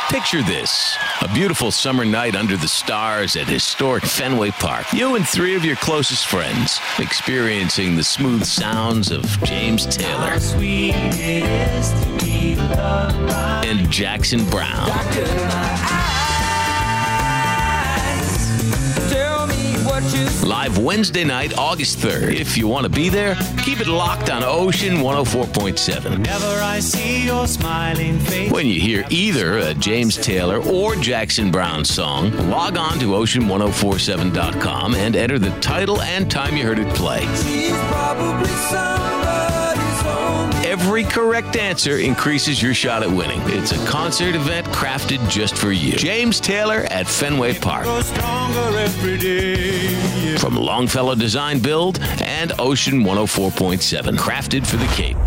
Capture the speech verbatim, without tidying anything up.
Picture this, a beautiful summer night under the stars at historic Fenway Park. You and three of your closest friends experiencing the smooth sounds of James Taylor and Jackson Browne. Live Wednesday night, August third. If you want to be there, keep it locked on Ocean one oh four point seven. Whenever I see your smiling face. When you hear either a James Taylor or Jackson Browne song, log on to ocean ten forty-seven dot com and enter the title and time you heard it play. She's probably somebody's home. Every correct answer increases your shot at winning. It's a concert event crafted just for you. James Taylor at Fenway Park. Grow stronger every day. From Longfellow Design Build and Ocean one oh four point seven, crafted for the Cape.